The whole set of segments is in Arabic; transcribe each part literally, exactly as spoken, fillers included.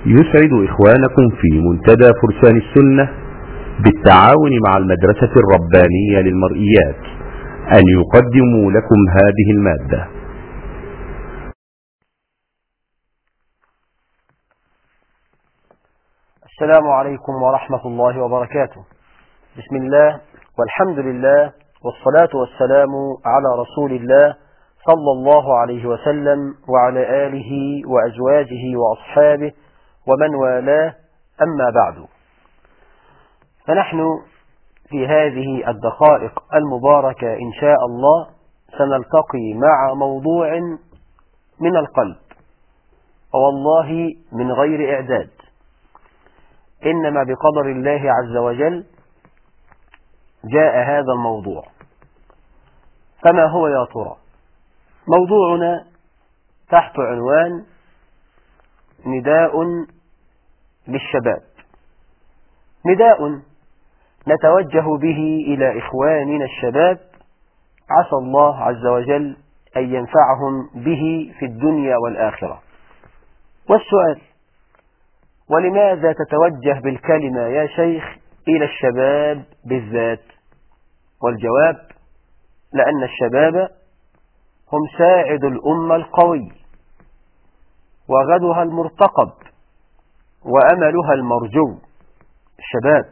يسعد إخوانكم في منتدى فرسان السنة بالتعاون مع المدرسة الربانية للمرئيات أن يقدموا لكم هذه المادة. السلام عليكم ورحمة الله وبركاته. بسم الله والحمد لله والصلاة والسلام على رسول الله صلى الله عليه وسلم وعلى آله وأزواجه وأصحابه ومن والاه، أما بعد، فنحن في هذه الدقائق المباركة إن شاء الله سنلتقي مع موضوع من القلب، والله من غير إعداد، إنما بقدر الله عز وجل جاء هذا الموضوع. فما هو يا ترى؟ موضوعنا تحت عنوان نداء للشباب، نداء نتوجه به إلى إخواننا الشباب، عسى الله عز وجل أن ينفعهم به في الدنيا والآخرة. والسؤال: ولماذا تتوجه بالكلمة يا شيخ إلى الشباب بالذات؟ والجواب: لأن الشباب هم ساعد الأمة القوي وغدها المرتقب وأملها المرجو. الشباب.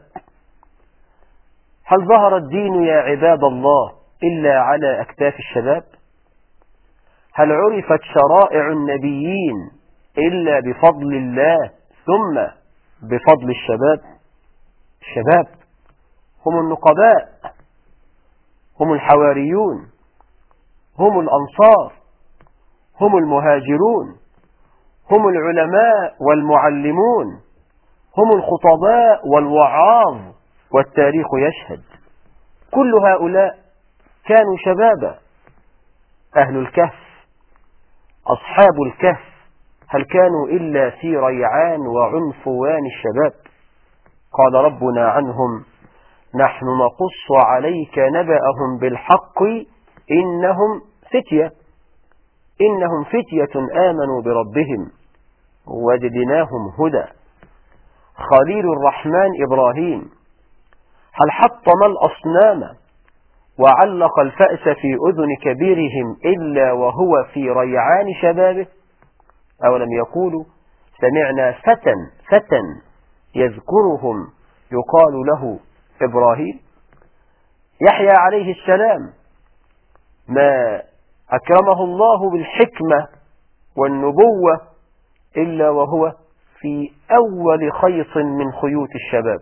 هل ظهر الدين يا عباد الله إلا على أكتاف الشباب؟ هل عرفت شرائع النبيين إلا بفضل الله ثم بفضل الشباب؟ الشباب هم النقباء، هم الحواريون، هم الأنصار، هم المهاجرون، هم العلماء والمعلمون، هم الخطباء والوعاظ، والتاريخ يشهد كل هؤلاء كانوا شبابا. أهل الكهف، أصحاب الكهف، هل كانوا إلا في ريعان وعنفوان الشباب؟ قال ربنا عنهم: نحن نقص عليك نبأهم بالحق إنهم فتية إنهم فتية آمنوا بربهم وزدناهم هدى. خليل الرحمن إبراهيم، هل حطم الأصنام وعلق الفأس في أذن كبيرهم إلا وهو في ريعان شبابه؟ أولم يقولوا سمعنا فتى فتى يذكرهم يقال له إبراهيم؟ يحيى عليه السلام، ما أكرمه الله بالحكمة والنبوة إلا وهو في أول خيط من خيوط الشباب،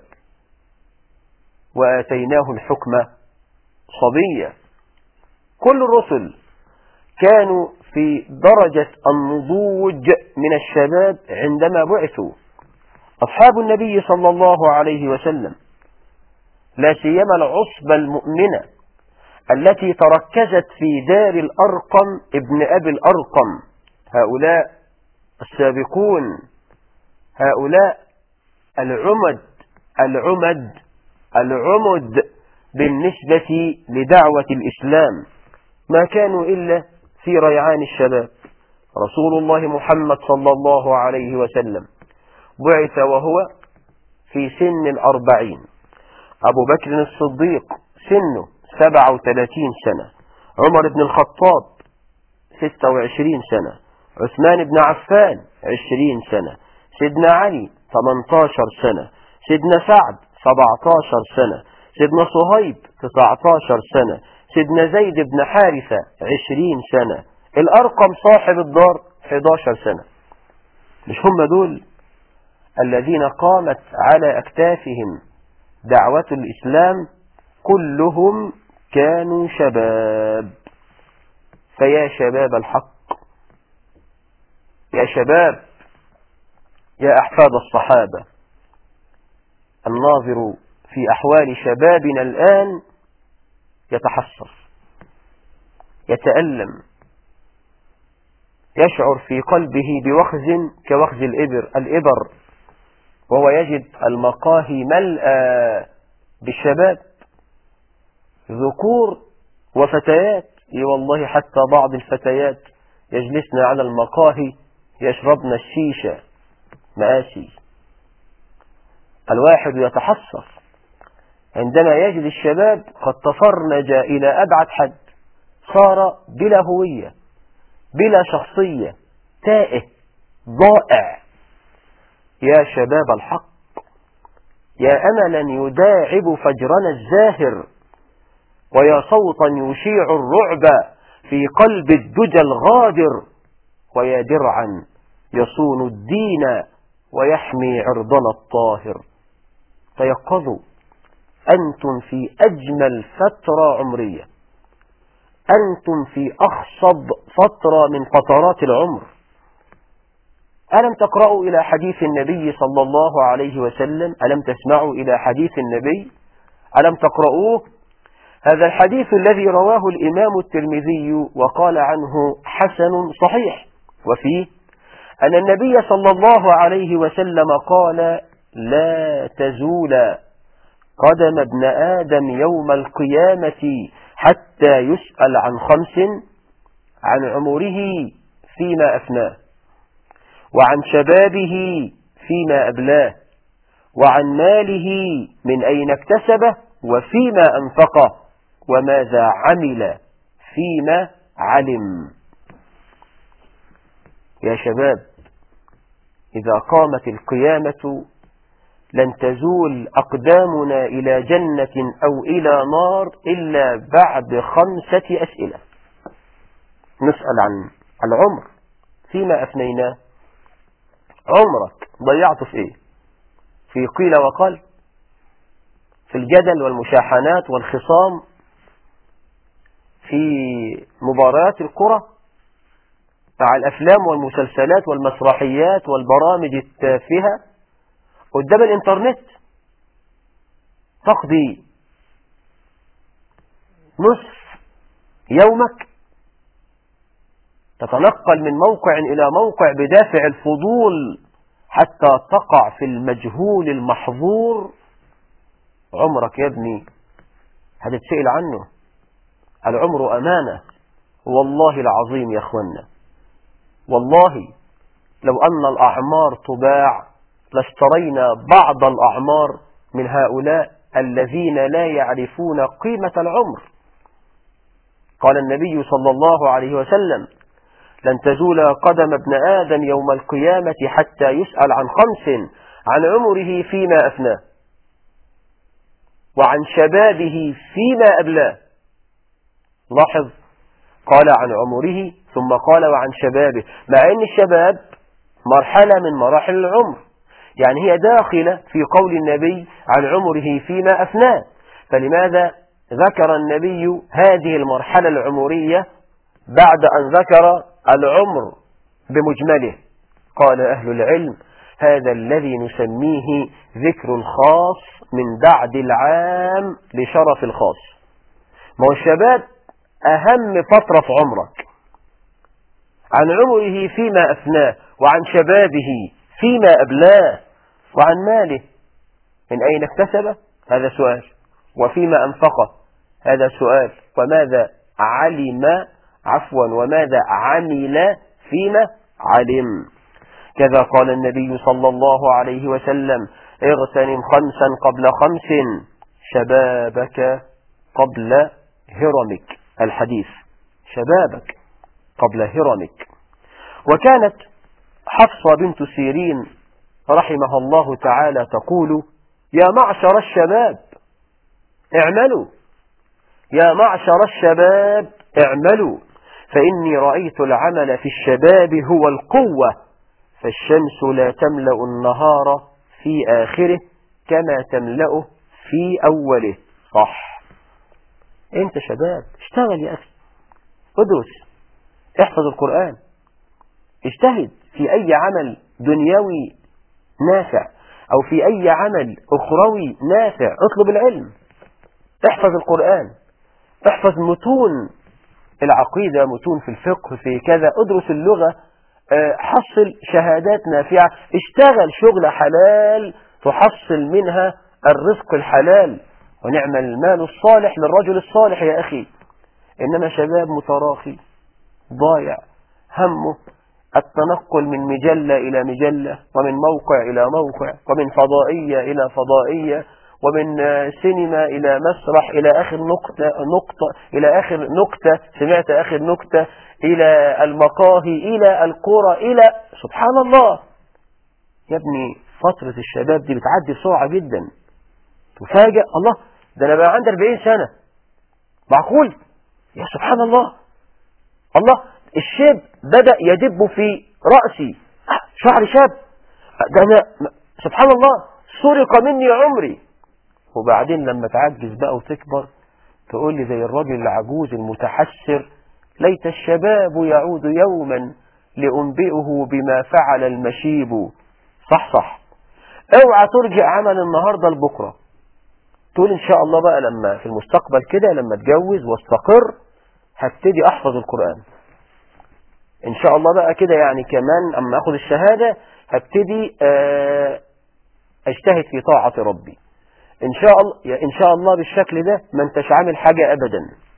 وآتيناه الحكم صبيا. كل الرسل كانوا في درجة النضوج من الشباب عندما بعثوا. أصحاب النبي صلى الله عليه وسلم، لا سيما العصبة المؤمنة التي تركزت في دار الأرقم ابن أبي الأرقم، هؤلاء السابقون، هؤلاء العمد العمد العمد بالنسبة لدعوة الإسلام، ما كانوا إلا في ريعان الشباب. رسول الله محمد صلى الله عليه وسلم بعث وهو في سن الأربعين، أبو بكر الصديق سنه سبعة وثلاثين سنة، عمر بن الخطاب ستة وعشرين سنة، عثمان بن عفان عشرين سنة، سيدنا علي ثمانية عشر سنة، سيدنا سعد سبعة عشر سنة، سيدنا صهيب تسعة عشر سنة، سيدنا زيد بن حارثة عشرين سنة، الأرقم صاحب الدار أحد عشر سنة. مش هم دول الذين قامت على أكتافهم دعوة الإسلام؟ كلهم كانوا شباب. فيا شباب الحق، يا شباب، يا أحفاد الصحابة، الناظر في أحوال شبابنا الآن يتحسر، يتألم، يشعر في قلبه بوخز كوخز الإبر الإبر وهو يجد المقاهي ملأى بالشباب، ذكور وفتيات. والله حتى بعض الفتيات يجلسن على المقاهي يشربن الشيشة مآسي. الواحد يتحسر عندما يجد الشباب قد تفرنج إلى أبعد حد، صار بلا هوية، بلا شخصية، تائه، ضائع. يا شباب الحق، يا أملا يداعب فجرنا الزاهر، ويا صوتا يشيع الرعب في قلب الدجى الغادر، ويا درعا يصون الدين ويحمي عرضنا الطاهر. تيقظوا، أنتم في أجمل فترة عمرية، أنتم في أخصب فترة من فترات العمر. ألم تقرأوا إلى حديث النبي صلى الله عليه وسلم؟ ألم تسمعوا إلى حديث النبي؟ ألم تقرأوه؟ هذا الحديث الذي رواه الإمام الترمذي وقال عنه حسن صحيح، وفيه أن النبي صلى الله عليه وسلم قال: لا تزول قدم ابن آدم يوم القيامة حتى يسأل عن خمس: عن عمره فيما أفناه، وعن شبابه فيما أبلاه، وعن ماله من أين اكتسبه وفيما أنفقه، وماذا عمل فيما علم. يا شباب، إذا قامت القيامة لن تزول أقدامنا إلى جنة أو إلى نار إلا بعد خمسة أسئلة. نسأل عن العمر فيما أفنيناه. عمرك ضيعته في إيه؟ في قيل وقال، في الجدل والمشاحنات والخصام، في مباريات الكرة، مع الأفلام والمسلسلات والمسرحيات والبرامج التافهة، قدام الإنترنت تقضي نصف يومك، تتنقل من موقع إلى موقع بدافع الفضول حتى تقع في المجهول المحظور. عمرك يا ابني هتتسئل عنه. العمر أمانة، والله العظيم يا أخوانا، والله لو أن الأعمار تباع لاشترينا بعض الأعمار من هؤلاء الذين لا يعرفون قيمة العمر. قال النبي صلى الله عليه وسلم: لن تزول قدم ابن آدم يوم القيامة حتى يسأل عن خمس: عن عمره فيما أفناه، وعن شبابه فيما أبلاه. لاحظ، قال عن عمره ثم قال وعن شبابه، مع أن الشباب مرحلة من مراحل العمر، يعني هي داخلة في قول النبي عن عمره فيما أفناه. فلماذا ذكر النبي هذه المرحلة العمرية بعد أن ذكر العمر بمجمله؟ قال أهل العلم: هذا الذي نسميه ذكر الخاص من بعد العام لشرف الخاص. ما هو الشباب أهم فترة في عمرك. عن عمره فيما أفناه، وعن شبابه فيما أبلاه، وعن ماله من أين اكتسبه، هذا سؤال، وفيما أنفقه، هذا سؤال، وماذا علم عفوا وماذا عمل فيما علم. كذا قال النبي صلى الله عليه وسلم: اغتنم خمسا قبل خمس، شبابك قبل هرمك. الحديث: شبابك قبل هرمك. وكانت حفصة بنت سيرين رحمها الله تعالى تقول: يا معشر الشباب اعملوا، يا معشر الشباب اعملوا، فإني رأيت العمل في الشباب هو القوة، فالشمس لا تملأ النهار في آخره كما تملأه في أوله. صح، انت شباب اشتغل يا أخي، ادرس، احفظ القرآن، اجتهد في أي عمل دنيوي نافع أو في أي عمل أخروي نافع، اطلب العلم، احفظ القرآن، احفظ متون العقيدة، متون في الفقه، في كذا، ادرس اللغة، حصل شهادات نافعة، اشتغل شغل حلال تحصل منها الرزق الحلال، ونعم المال الصالح للرجل الصالح يا أخي. إنما شباب متراخي ضايع همه التنقل من مجلة إلى مجلة، ومن موقع إلى موقع، ومن فضائية إلى فضائية، ومن سينما إلى مسرح، إلى آخر نقطة نقطة إلى آخر نكتة سمعت آخر نكتة، إلى المقاهي، إلى القرى، إلى سبحان الله. يا ابني فترة الشباب دي بتعدي بسرعة جدا. تفاجأ الله ده أنا بقى عندي أربعين سنة، معقول؟ يا سبحان الله. الله الشاب بدأ يدب في رأسي، شعر شاب، ده أنا سبحان الله سرق مني عمري. وبعدين لما تعجز بقى وتكبر تقول لي زي الراجل العجوز المتحسر: ليت الشباب يعود يوما لأنبئه بما فعل المشيب. صح صح. اوعى ترجع عمل النهاردة لبكرة، تقول ان شاء الله بقى لما في المستقبل كده لما اتجوز واستقر هبتدي احفظ القرآن ان شاء الله بقى كده، يعني كمان اما اخذ الشهادة هبتدي اجتهد في طاعة ربي ان شاء الله. ان شاء الله بالشكل ده ما انتش عامل حاجة ابدا.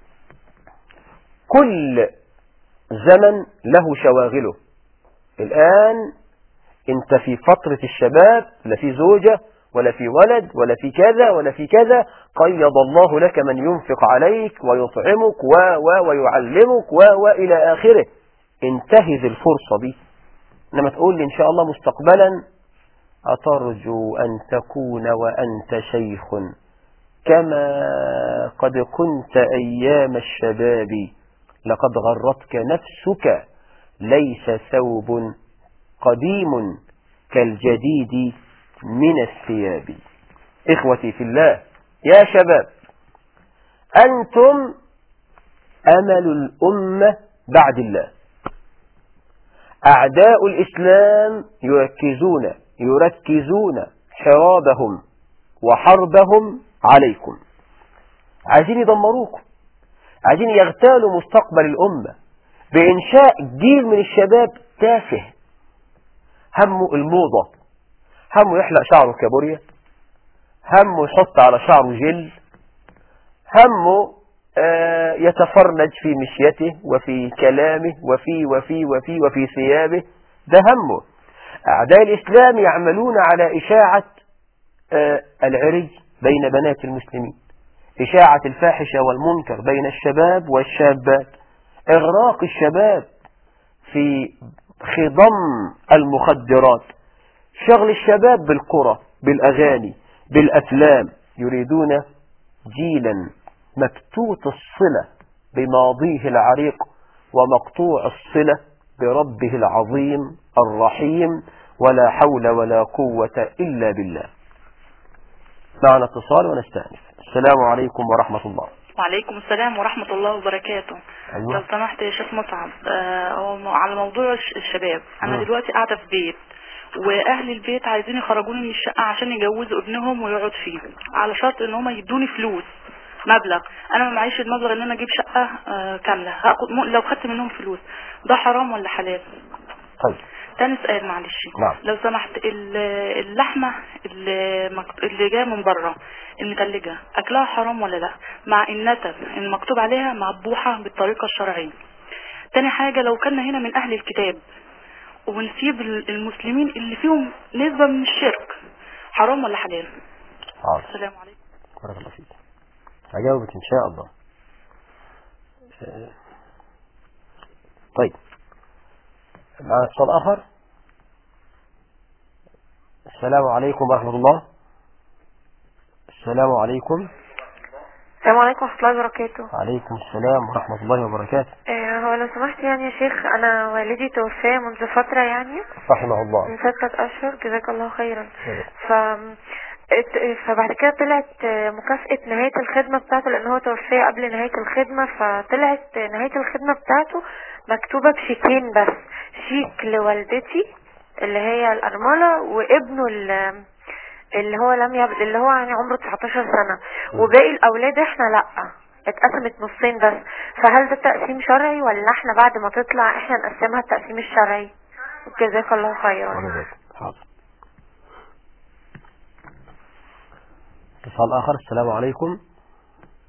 كل زمن له شواغله. الان انت في فترة الشباب، لا في زوجة ولا في ولد ولا في كذا ولا في كذا، قيض الله لك من ينفق عليك ويطعمك و و ويعلمك و وإلى آخره. انتهز الفرصة دي. لما تقول لي إن شاء الله مستقبلا أترجو أن تكون وأنت شيخ كما قد كنت أيام الشباب، لقد غرتك نفسك ليس ثوب قديم كالجديد من الثياب. إخوتي في الله يا شباب، أنتم أمل الأمة بعد الله. أعداء الإسلام يركزون يركزون حرابهم وحربهم عليكم، عايزين يدمروكم، عايزين يغتالوا مستقبل الأمة بإنشاء جيل من الشباب تافه، همه الموضة، همه يحلق شعره كابوريا، همه يحط على شعره جل، همه آه يتفرنج في مشيته وفي كلامه وفي وفي وفي وفي ثيابه، ده همه. أعداء الإسلام يعملون على إشاعة آه العري بين بنات المسلمين، إشاعة الفاحشة والمنكر بين الشباب والشابات، إغراق الشباب في خضم المخدرات، شغل الشباب بالقرى بالأغاني بالأفلام. يريدون جيلا مكتوت الصلة بماضيه العريق ومقطوع الصلة بربه العظيم الرحيم، ولا حول ولا قوة إلا بالله. معنا اتصال ونستأنف. السلام عليكم ورحمة الله. وعليكم السلام ورحمة الله وبركاته. أيوة. لو سمحت يا شيخ مصعب، آه على موضوع الشباب، أنا م. دلوقتي قاعدة في بيت وأهل البيت عايزين يخرجوني من الشقة عشان يجوزوا ابنهم ويقعد فيه، على شرط إن هم يدوني فلوس مبلغ. أنا ما معيش المبلغ إن أنا أجيب شقة آه كاملة، هاخد لو خدت منهم فلوس ده حرام ولا حلال؟ طيب تاني سؤال معلش. نعم. لو سمحت، اللحمة اللي, اللي جايه من بره المتلجة أكلها حرام ولا لا؟ مع النسب المكتوب عليها مذبوحة بالطريقة الشرعية. تاني حاجة، لو كنا هنا من أهل الكتاب ونسيب المسلمين اللي فيهم نسبة من الشرك، حرام ولا حلال؟ حاضر. السلام عليكم. بارك الله فيك. هجاوبك إن شاء الله. طيب معنا اتصال آخر. السلام عليكم ورحمة الله. السلام عليكم. السلام عليكم ورحمة الله وبركاته. وعليكم السلام ورحمة الله وبركاته. آه هو لو سمحت يعني يا شيخ، أنا والدي توفى منذ فترة، يعني رحمه الله، من فترة أشهر، جزاك الله خيرا. ف فبعد كده طلعت مكافأة نهاية الخدمة بتاعته، لأن هو توفى قبل نهاية الخدمة، فطلعت نهاية الخدمة بتاعته مكتوبة بشيكين بس، شيك لوالدتي اللي هي الأرملة وابنه اللي هو لم يبلغ، اللي هو يعني عمره تسعتاشر سنة، وباقي الأولاد احنا لأ، اتقسمت نصين بس. فهل ده تقسيم شرعي ولا احنا بعد ما تطلع احنا نقسمها التقسيم الشرعي؟ جزاك الله خيرا. حاضر. اتصال آخر. السلام عليكم.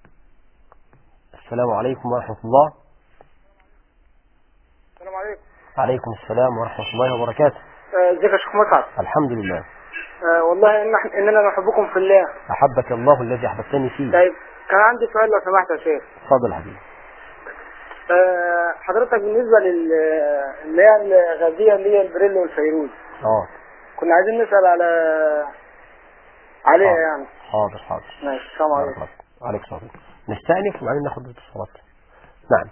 السلام عليكم ورحمة الله. السلام عليكم. عليكم السلام ورحمة الله وبركاته. ازيك يا شيخ مصعب؟ الحمد لله. آه والله إن إحنا- اننا نحبكم في الله. أحبك الله الذي أحببتني فيه. طيب كان عندي سؤال لو سمحت يا شيخ. اتفضل حبيبي. آه حضرتك بالنسبه لل اللي هي الغازيه اللي هي البريل والفيروز، اه كنا عايزين نسال على عليها حاضر. يعني. حاضر حاضر. ماشي، السلام عليكم. عليك السلام. نستأنف وبعدين ناخد الاتصالات. نعم.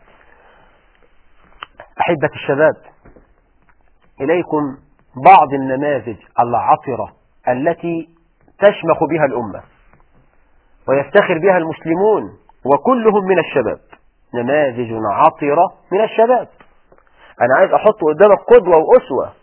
أحبة الشباب، إليكم بعض النماذج العطرة التي تشمخ بها الأمة ويفتخر بها المسلمون وكلهم من الشباب. نماذج عطرة من الشباب. أنا عايز أحط قدامك قدوة وأسوة.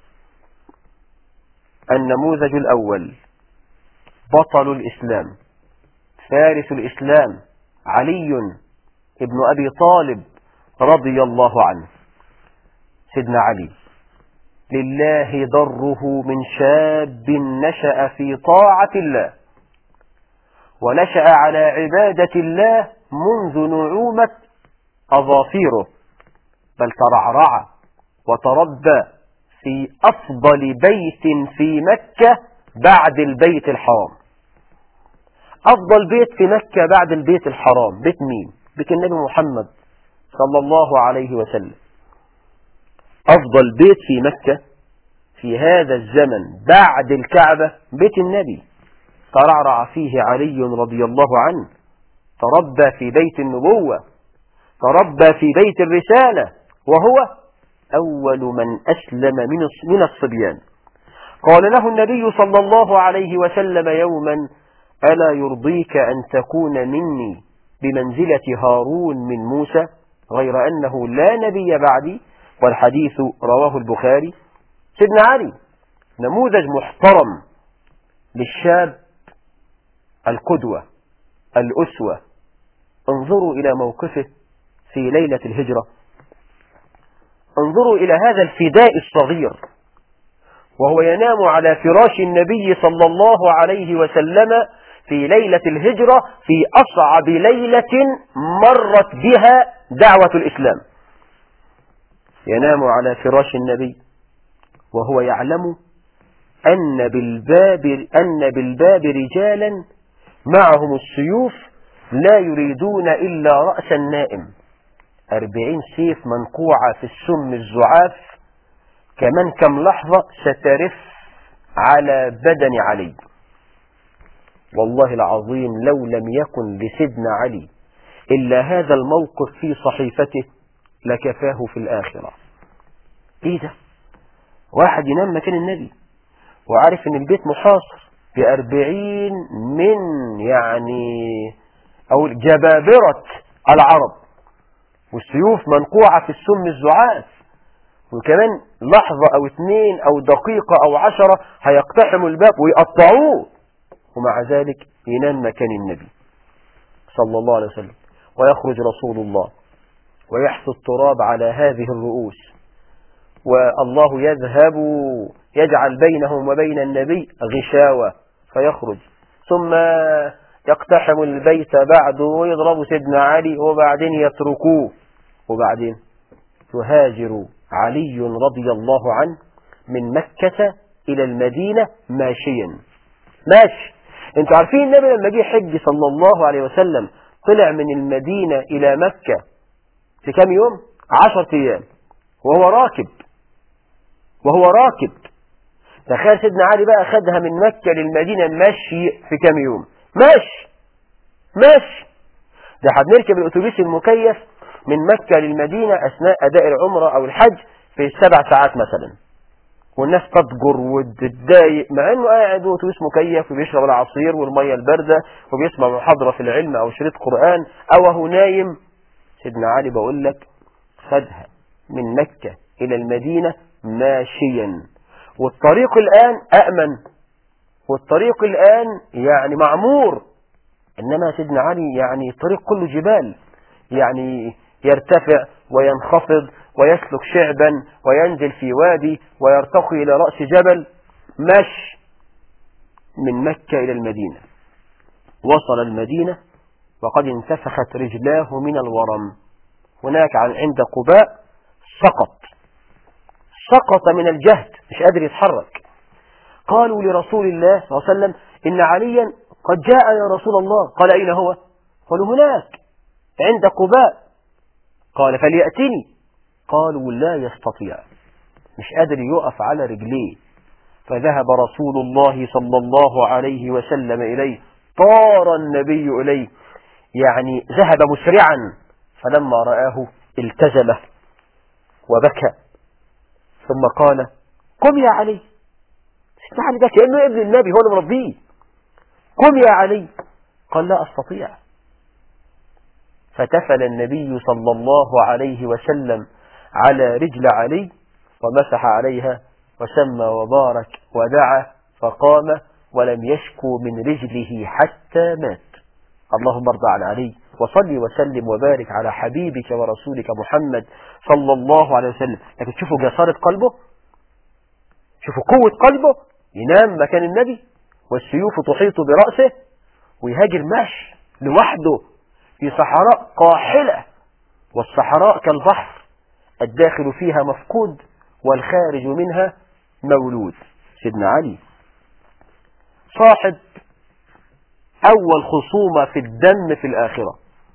النموذج الأول بطل الإسلام، فارس الإسلام، علي ابن أبي طالب رضي الله عنه. سيدنا علي لله ضره من شاب نشأ في طاعة الله ونشأ على عبادة الله منذ نعومة أظافيره، بل ترعرع وتربى في أفضل بيت في مكة بعد البيت الحرام. أفضل بيت في مكة بعد البيت الحرام بيت مين؟ بيت النبي محمد صلى الله عليه وسلم. أفضل بيت في مكة في هذا الزمن بعد الكعبة بيت النبي. ترعرع فيه علي رضي الله عنه، تربى في بيت النبوة، تربى في بيت الرسالة، وهو أول من أسلم من الصبيان. قال له النبي صلى الله عليه وسلم يوما: ألا يرضيك أن تكون مني بمنزلة هارون من موسى، غير أنه لا نبي بعدي؟ والحديث رواه البخاري. سيدنا علي نموذج محترم للشاب، القدوة، الأسوة. انظروا إلى موقفه في ليلة الهجرة، انظروا إلى هذا الفداء الصغير وهو ينام على فراش النبي صلى الله عليه وسلم في ليلة الهجرة، في أصعب ليلة مرت بها دعوة الإسلام. ينام على فراش النبي وهو يعلم أن بالباب, أن بالباب رجالا معهم السيوف لا يريدون إلا رأس النائم. أربعين سيف منقوعة في السم الزعاف، كمان كم لحظة سترف على بدن علي. والله العظيم لو لم يكن لسيدنا علي إلا هذا الموقف في صحيفته لكفاه في الآخرة. إيه ده؟ واحد ينام مكان النبي وعارف ان البيت محاصر بأربعين من يعني أو جبابرة العرب، والسيوف منقوعة في السم الزعاف، وكمان لحظة أو اثنين أو دقيقة أو عشرة هيقتحموا الباب ويقطعوه، ومع ذلك ينام مكان النبي صلى الله عليه وسلم. ويخرج رسول الله ويحث التراب على هذه الرؤوس، والله يذهب يجعل بينهم وبين النبي غشاوة فيخرج، ثم يقتحم البيت بعده ويضرب سيدنا علي، وبعدين يتركوه، وبعدين يهاجر علي رضي الله عنه من مكة إلى المدينة ماشيا. ماشي. انتوا عارفين النبي لما جه حج صلى الله عليه وسلم طلع من المدينة إلى مكة في كم يوم؟ عشرة أيام وهو راكب وهو راكب تخيل سيدنا علي بقى خدها من مكة للمدينة ماشي في كم يوم؟ ماشي ماشي. ده هنركب الأتوبيس المكيف من مكة للمدينة أثناء أداء العمرة أو الحج في سبع ساعات مثلا، والناس تضجر وتتضايق مع انه قاعد وأتوبيس مكيف وبيشرب العصير والمية الباردة وبيسمع محاضرة في العلم أو شريط قرآن أو هو نايم. سيدنا علي بقول لك خدها من مكة إلى المدينة ماشيا، والطريق الآن أأمن، والطريق الآن يعني معمور. إنما سيدنا علي يعني الطريق كله جبال، يعني يرتفع وينخفض ويسلك شعبا وينزل في وادي ويرتقي إلى رأس جبل. مشي من مكة إلى المدينة. وصل المدينة وقد انتفخت رجلاه من الورم. هناك عند قباء سقط سقط من الجهد مش قادر يتحرك. قالوا لرسول الله صلى الله عليه وسلم إن عليا قد جاء يا رسول الله. قال أين هو؟ قالوا هناك عند قباء. قال فليأتني. قالوا لا يستطيع، مش قادر يقف على رجليه. فذهب رسول الله صلى الله عليه وسلم إليه، طار النبي إليه، يعني ذهب مسرعا، فلما رآه التزمه وبكى، ثم قال قم يا علي. سيدنا علي ده كأنه ابن النبي، هو اللي مربيه. قم يا علي. قال لا أستطيع. فتفل النبي صلى الله عليه وسلم على رجل علي ومسح عليها وسمى وبارك ودعا فقام ولم يشكو من رجله حتى مات. اللهم ارضى عن علي وصلي وسلم وبارك على حبيبك ورسولك محمد صلى الله عليه وسلم. لكن شوفوا جسارة قلبه، شوفوا قوة قلبه، ينام مكان النبي والسيوف تحيط برأسه ويهاجر ماشي لوحده في صحراء قاحلة، والصحراء كالبحر الداخل فيها مفقود والخارج منها مولود. سيدنا علي صاحب أول خصومة في الدم في الآخرة،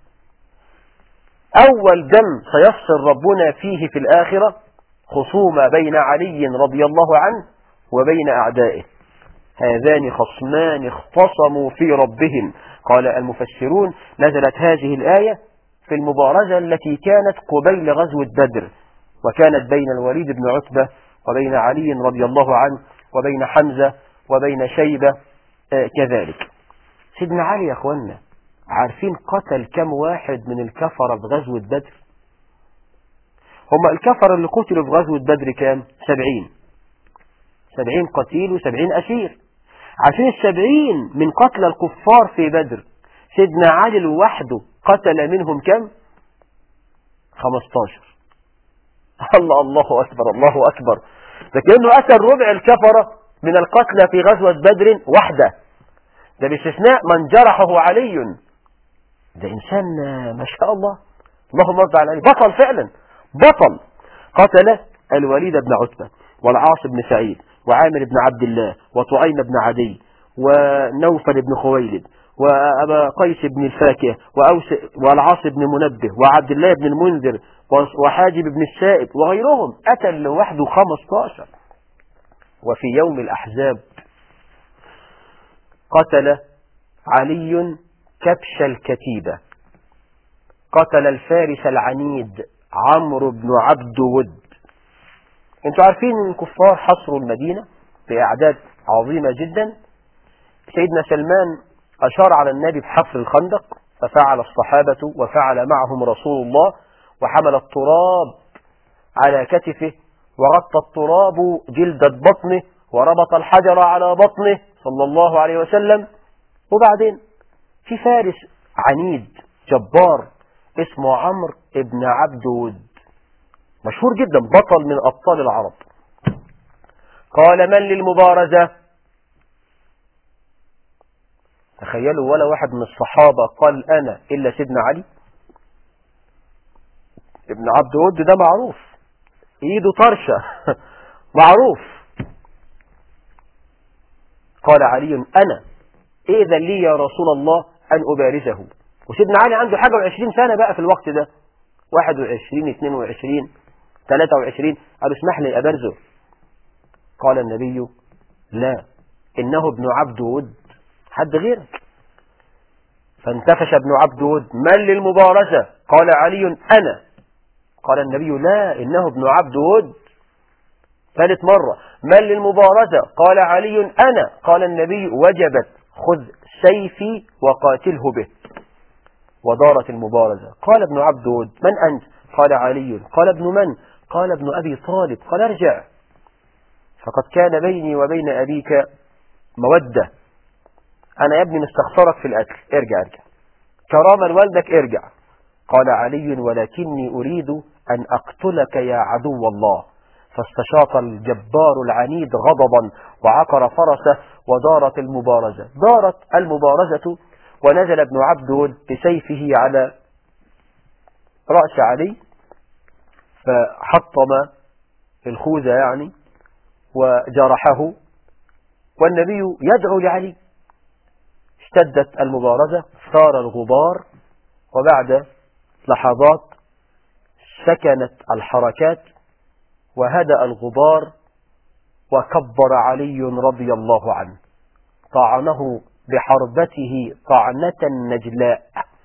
أول دم سيفصل ربنا فيه في الآخرة خصومة بين علي رضي الله عنه وبين أعدائه. هذان خصمان اختصموا في ربهم. قال المفسرون نزلت هذه الآية في المبارزة التي كانت قبيل غزوة بدر، وكانت بين الوليد بن عتبة وبين علي رضي الله عنه وبين حمزة وبين شيبة آه كذلك. سيدنا علي يا أخوانا عارفين قتل كم واحد من الكفرة في غزوة بدر؟ هم الكفرة اللي قتلوا في غزوة بدر كام؟ سبعين سبعين قتيل وسبعين أسير. عشان السبعين من قتل الكفار في بدر سيدنا علي لوحده قتل منهم كم؟ خمستاشر. الله الله أكبر الله أكبر. فكأنه قتل ربع الكفرة من القتلى في غزوة بدر وحده، ده باستثناء من جرحه علي. ده إنسان ما شاء الله، اللهم ارضى على علي، بطل فعلا بطل. قتل الوليد بن عتبة والعاص بن سعيد وعامر بن عبد الله وطعيم بن عدي ونوفل بن خويلد وأبا قيس بن الفاكهة والعاص بن منبه وعبد الله بن المنذر وحاجب بن السائب وغيرهم. قتل لوحده خمستاشر. وفي يوم الأحزاب قتل علي كبش الكتيبة، قتل الفارس العنيد عمرو بن عبد ود. انتوا عارفين ان الكفار حصروا المدينة بأعداد عظيمة جدا. سيدنا سلمان أشار على النبي بحفر الخندق، ففعل الصحابة وفعل معهم رسول الله، وحمل التراب على كتفه وغطى التراب جلدة بطنه وربط الحجر على بطنه صلى الله عليه وسلم. وبعدين في فارس عنيد جبار اسمه عمرو بن عبد ود، مشهور جدا، بطل من أبطال العرب. قال من للمبارزة؟ تخيلوا ولا واحد من الصحابة قال أنا إلا سيدنا علي. ابن عبد ود ده معروف، ايده طرشة معروف. قال علي أنا إذا لي يا رسول الله أن أبارزه. وسيدنا علي عنده حاجة وعشرين سنة بقى في الوقت ده، واحد وعشرين اثنين وعشرين ثلاثة وعشرين. قالوا اسمح لي أبرزه. قال النبي لا، إنه ابن عبد ود، حد غيرك. فانتفش ابن عبد ود من للمبارزة؟ قال علي أنا. قال النبي لا، إنه ابن عبد ود. ثالث مرة من للمبارزة؟ قال علي أنا. قال النبي وجبت، خذ سيفي وقاتله به. ودارت المبارزة. قال ابن عبد ود من أنت؟ قال علي. قال ابن من؟ قال ابن أبي طالب. قال ارجع، فقد كان بيني وبين أبيك مودة، أنا يا ابني مستخسرك في الأكل، ارجع ارجع كراما والدك ارجع. قال علي ولكني أريد أن أقتلك يا عدو الله. فاستشاط الجبار العنيد غضبا وعقر فرسه ودارت المبارزة. دارت المبارزة ونزل ابن عبد ود بسيفه على رأس علي فحطم الخوذة يعني، وجرحه، والنبي يدعو لعلي. اشتدت المبارزة، ثار الغبار، وبعد لحظات سكنت الحركات وهدأ الغبار، وكبر علي رضي الله عنه، طعنه بحربته طعنة نجلاء،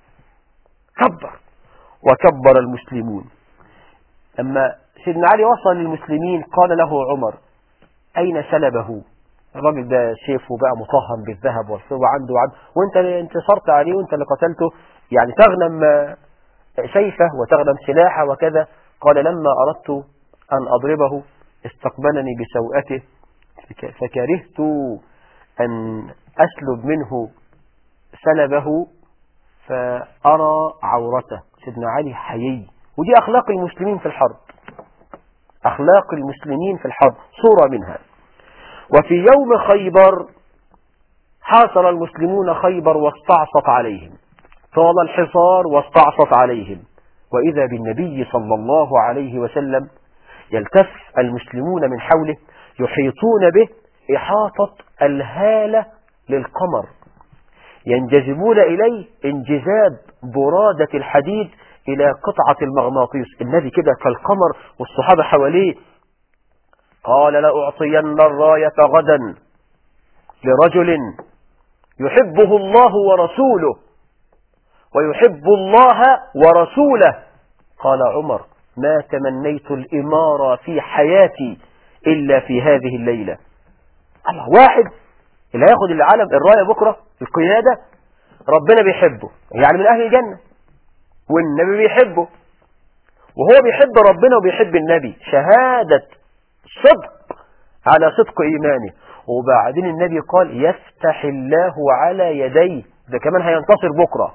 كبر. وكبر المسلمون. لما سيدنا علي وصل للمسلمين قال له عمر: أين سلبه؟ الراجل ده سيفه بقى مطهم بالذهب والفضة عنده وعنده، وانت اللي انتصرت عليه وانت اللي قتلته، يعني تغنم سيفه وتغنم سلاحه وكذا. قال: لما أردت أن أضربه استقبلني بسوءته، فكرهت أن أسلب منه سلبه فأرى عورته. سيدنا علي حيي، ودي أخلاق المسلمين في الحرب، أخلاق المسلمين في الحرب صورة منها. وفي يوم خيبر حاصر المسلمون خيبر واستعصت عليهم، طال الحصار واستعصت عليهم، وإذا بالنبي صلى الله عليه وسلم يلتف المسلمون من حوله يحيطون به إحاطة الهالة للقمر، ينجذبون إليه انجذاب برادة الحديد إلى قطعة المغناطيس. النبي كده كالقمر والصحابة حواليه. قال: لأعطين الراية غدا لرجل يحبه الله ورسوله ويحب الله ورسوله. قال عمر: ما تمنيت الإمارة في حياتي إلا في هذه الليلة. الله، واحد اللي هياخد العالم الراية بكرة القيادة ربنا بيحبه، يعني من أهل الجنة، والنبي بيحبه، وهو بيحب ربنا وبيحب النبي، شهادة صدق على صدق إيمانه. وبعدين النبي قال: يفتح الله على يديه، ده كمان هينتصر بكرة.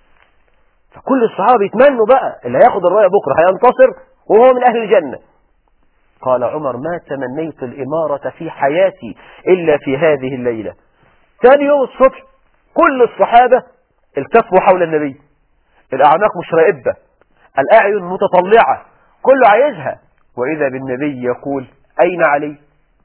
فكل الصحابة يتمنوا بقى اللي هياخد الراية بكرة هينتصر وهو من أهل الجنة. قال عمر: ما تمنيت الإمارة في حياتي إلا في هذه الليلة. ثاني يوم الصبح كل الصحابة التفوا حول النبي، الأعناق مش رائبة، الأعين متطلعة، كله عايزها. وإذا بالنبي يقول: أين علي؟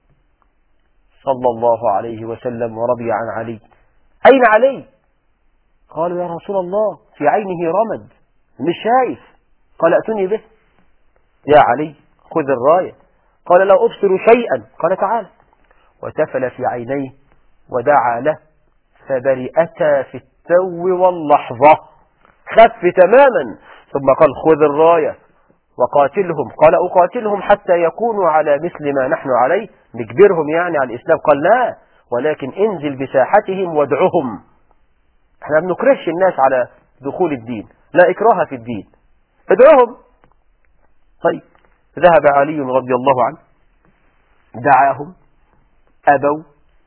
صلى الله عليه وسلم ورضي عن علي. أين علي؟ قالوا: يا رسول الله في عينه رمد مش شايف. قال: ائتني به. يا علي خذ الراية. قال: لا أبصر شيئا. قال: تعال. وتفل في عينيه ودعا له فبرئتا في التو واللحظة، خف تماما. ثم قال: خذ الراية وقاتلهم. قال: أقاتلهم حتى يكونوا على مثل ما نحن عليه، نجبرهم يعني على الإسلام؟ قال: لا، ولكن انزل بساحتهم وادعهم. احنا بنكرهش الناس على دخول الدين، لا إكراه في الدين، ادعوهم. طيب، ذهب علي رضي الله عنه دعاهم، أبوا.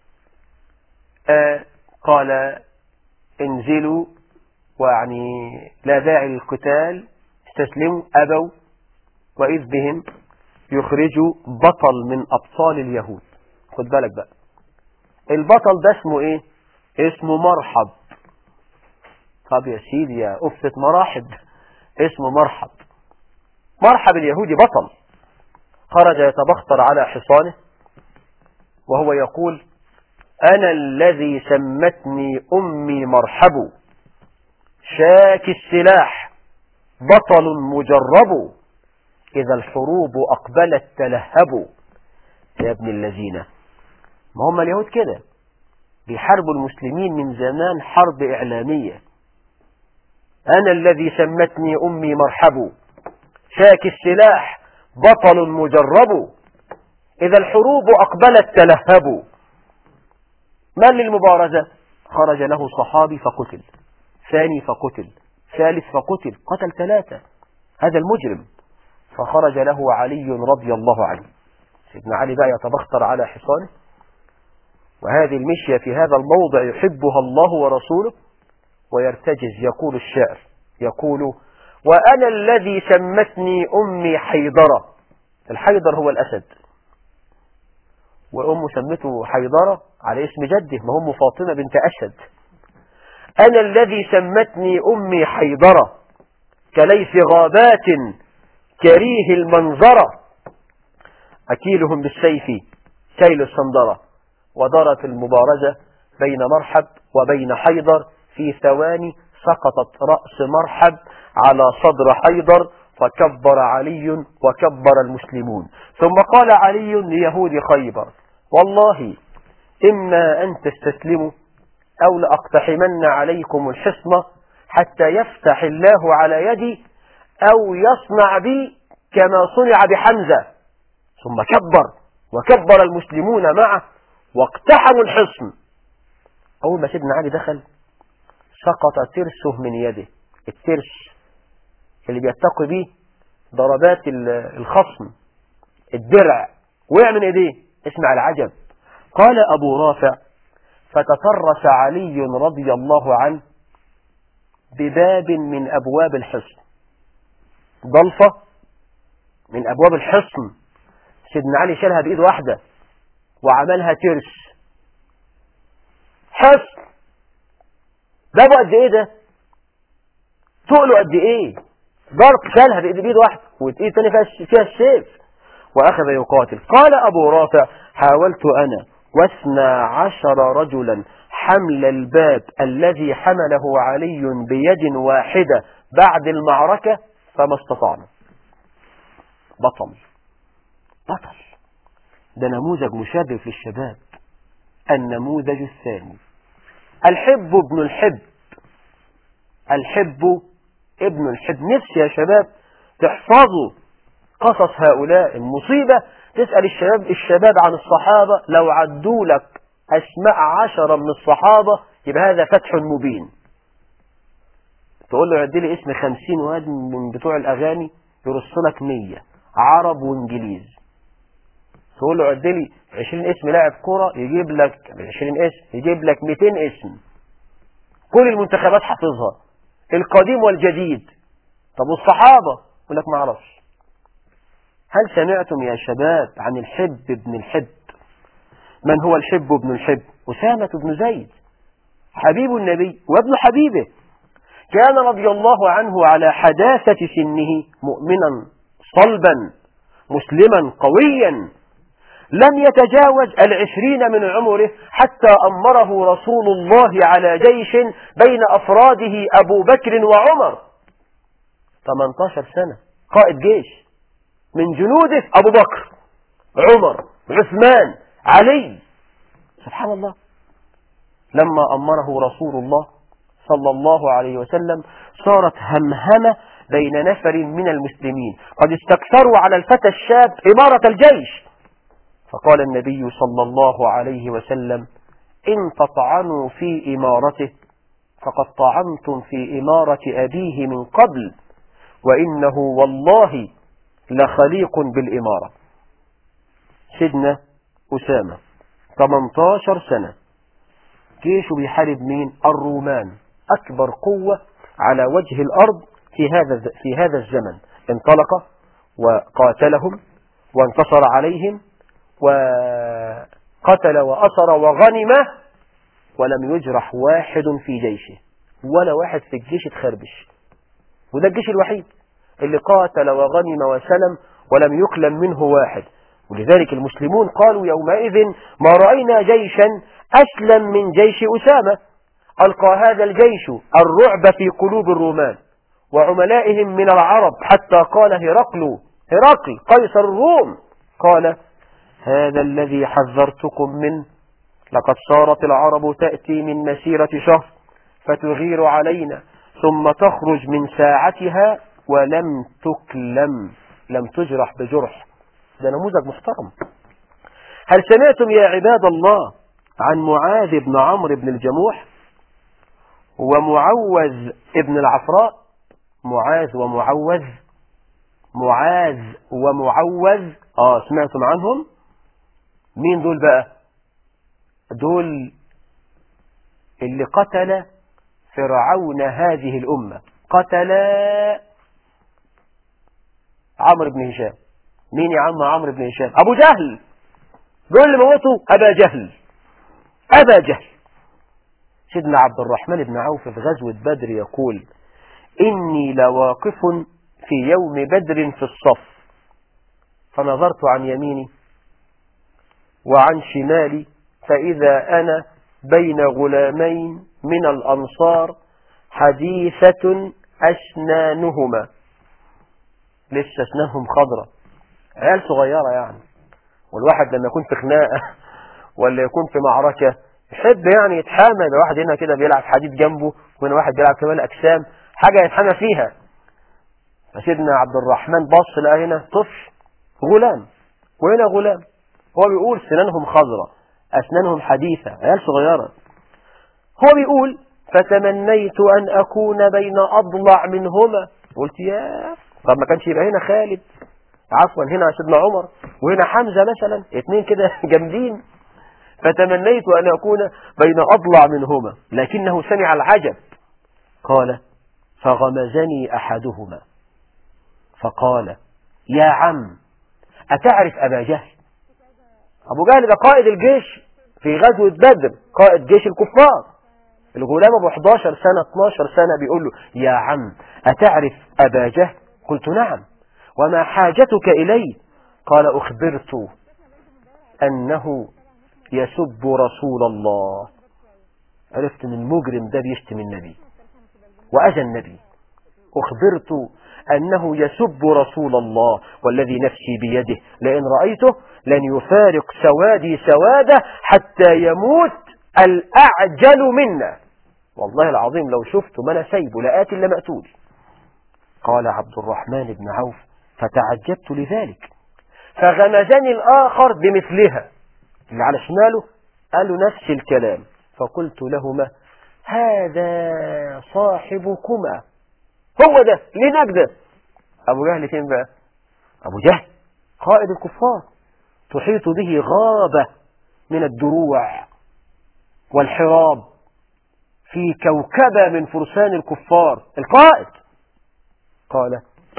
آه قال: انزلوا، ويعني لا داعي للقتال، استسلموا. أبوا، وإذ بهم يخرجوا بطل من أبطال اليهود. خد بالك بقى، البطل ده اسمه ايه؟ اسمه مرحب. طب يا سيدي يا أفة مراحب، اسمه مرحب. مرحب اليهودي بطل، خرج يتبختر على حصانه وهو يقول: أنا الذي سمتني أمي مرحب، شاك السلاح بطل مجرب، إذا الحروب أقبلت تلهب. يا ابن الذين، ما هم اليهود كده بيحاربوا المسلمين من زمان حرب إعلامية. أنا الذي سمتني أمي مرحب، شاك السلاح بطل مجرب، إذا الحروب أقبلت تلهب. من للمبارزة؟ خرج له صحابي فقتل، ثاني فقتل، ثالث فقتل، قتل ثلاثة، هذا المجرم. فخرج له علي رضي الله عنه. سيدنا علي بقى يتبختر على حصانه، وهذه المشية في هذا الموضع يحبها الله ورسوله، ويرتجز. يقول الشاعر، يقول: وأنا الذي سمتني أمي حيدرة. الحيدر هو الأسد، وأمه سمته حيدرة على اسم جده، ما هم فاطمة بنت أسد. أنا الذي سمتني أمي حيدرة، كليث غابات كريه المنظرة. أكيلهم بالسيف كيل السندرة. ودارت المبارزة بين مرحب وبين حيدر، في ثواني سقطت رأس مرحب على صدر حيدر، فكبر علي وكبر المسلمون. ثم قال علي ليهود خيبر: والله إما أن تستسلموا أو لأقتحمن عليكم الحصن حتى يفتح الله على يدي، أو يصنع بي كما صنع بحمزة. ثم كبر وكبر المسلمون معه واقتحموا الحصن. أول ما سيدنا علي دخل سقط ترسه من يده، الترس اللي بيتقي به ضربات الخصم، الدرع وقع من ايديه. اسمع العجب. قال أبو رافع: فتترس علي رضي الله عنه بباب من أبواب الحصن، ضلفة من أبواب الحصن سيدنا علي شالها بإيد واحدة وعملها ترس. حصن بابه قد ايه ده؟ تقله قد ايه؟ ضرب شالها بإيد واحدة وإيد تاني فيها السيف وأخذ يقاتل. قال أبو رافع: حاولت أنا واثنى عشر رجلا حمل الباب الذي حمله علي بيد واحدة بعد المعركة فما استطعنا. بطل بطل. ده نموذج مشرف للشباب. النموذج الثاني: الحب ابن الحب. الحب ابن الحب. نفسي يا شباب تحفظوا قصص هؤلاء. المصيبة تسأل الشباب الشباب عن الصحابة، لو عدوا لك أسماء عشرة من الصحابة يبقى هذا فتح مبين. تقول له عد لي اسم خمسين واد من بتوع الأغاني يرسلك مية عرب وإنجليز. تقول له عد لي عشرين اسم لاعب كرة يجيب لك عشرين اسم، يجيب لك مئتين اسم. كل المنتخبات حافظها، القديم والجديد. طب والصحابة؟ يقول لك ما اعرفش. هل سمعتم يا شباب عن الحب ابن الحب؟ من هو الحب ابن الحب؟ أسامة بن زيد، حبيب النبي وابن حبيبه. كان رضي الله عنه على حداثة سنه مؤمنا صلبا مسلما قويا، لم يتجاوز العشرين من عمره حتى أمره رسول الله على جيش بين أفراده أبو بكر وعمر. ثمانية عشر سنة قائد جيش، من جنوده أبو بكر، عمر، عثمان، علي. سبحان الله. لما أمره رسول الله صلى الله عليه وسلم صارت همهمة بين نفر من المسلمين قد استكثروا على الفتى الشاب إمارة الجيش. فقال النبي صلى الله عليه وسلم: إن تطعنوا في إمارته فقد طعنتم في إمارة أبيه من قبل، وإنه والله لخليق بالإمارة. سيدنا أسامة ثمانية عشر سنة، جيشه بيحارب مين؟ الرومان، أكبر قوة على وجه الأرض في هذا في هذا الزمن. انطلق وقاتلهم وانتصر عليهم وقتل وأسر وغنم، ولم يجرح واحد في جيشه، ولا واحد في الجيش اتخربش. وده الجيش الوحيد اللي قاتل وغنم وسلم ولم يكلم منه واحد. ولذلك المسلمون قالوا يومئذ: ما رأينا جيشا أسلم من جيش أسامة. ألقى هذا الجيش الرعب في قلوب الرومان وعملائهم من العرب، حتى قال هرقل هرقل قيصر الروم قال: هذا الذي حذرتكم منه، لقد صارت العرب تأتي من مسيرة شهر فتغير علينا ثم تخرج من ساعتها ولم تكلم، لم تجرح بجرح. ده نموذج محترم. هل سمعتم يا عباد الله عن معاذ بن عمرو بن الجموح ومعوذ ابن العفراء؟ معاذ ومعوذ، معاذ ومعوذ، اه سمعتم عنهم؟ مين دول بقى؟ دول اللي قتل فرعون هذه الأمة، قتل عمرو بن هشام. مين يا عم عمرو بن هشام؟ أبو جهل. دول اللي موتوا أبا جهل، أبا جهل. سيدنا عبد الرحمن بن عوف في غزوة بدر يقول: إني لواقف في يوم بدر في الصف، فنظرت عن يميني وعن شمالي فإذا أنا بين غلامين من الأنصار حديثة أسنانهما، لسه أسنانهم خضرة، عيال صغيرة يعني. والواحد لما يكون في خناقة ولا يكون في معركة يحب يعني يتحامى، ده واحد هنا كده بيلعب حديد جنبه وهنا واحد بيلعب كمال أجسام، حاجة يتحامى فيها. فسيدنا عبد الرحمن بص لقى هنا طفل غلام وهنا غلام، هو بيقول سنانهم خضرة أسنانهم حديثة، عيال صغيرة. هو بيقول فتمنيت أن أكون بين أضلع منهما، قلت يا طب ما كانش يبقى هنا خالد، عفوا هنا سيدنا عمر وهنا حمزة مثلا، اتنين كده جامدين. فتمنيت أن أكون بين أضلع منهما لكنه سمع العجب. قال فغمزني أحدهما فقال يا عم أتعرف أبا جهل؟ أبو جهل ده قائد الجيش في غزوة بدر، قائد جيش الكفار. الغلام أبو حداشر سنة اتناشر سنة بيقول له يا عم أتعرف أبا جهل؟ قلت نعم، وما حاجتك إليه؟ قال أخبرت أنه يسب رسول الله. عرفت ان المجرم ده بيشتم النبي وأذى النبي. أخبرت أنه يسب رسول الله والذي نفسي بيده لئن رأيته لن يفارق سوادي سواده حتى يموت الأعجل منا، والله العظيم لو شفته ما أنا سايبه لآتي إلا مقتول. قال عبد الرحمن بن عوف فتعجبت لذلك فغمزني الآخر بمثلها، اللي على شماله قال له نفس الكلام، فقلت لهما هذا صاحبكما، هو ده لينك ده. أبو جهل فين بقى؟ أبو جهل قائد الكفار تحيط به غابة من الدروع والحراب في كوكبة من فرسان الكفار، القائد. قال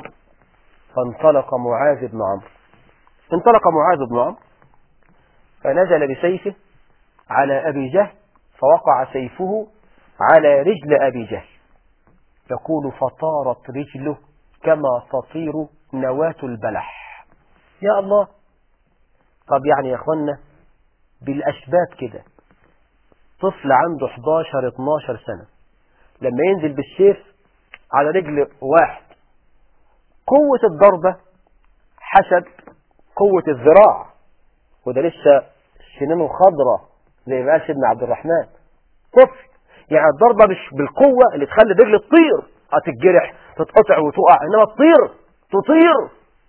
فانطلق معاذ بن عمرو، انطلق معاذ بن عمرو فنزل بسيفه على أبي جهل فوقع سيفه على رجل أبي جهل، يقول فطارت رجله كما تطير نواة البلح. يا الله. طب يعني يا اخوانا بالأشبات كده طفل عنده حداشر اتناشر سنة لما ينزل بالسيف على رجل واحد قوة الضربة حسب قوة الذراع، وده لسه سنانه خضرة زي ما قال سيدنا عبد الرحمن، طفل يعني الضربة مش بالقوة اللي تخلي الرجل تطير، هتتجرح تتقطع وتقع، انما تطير تطير.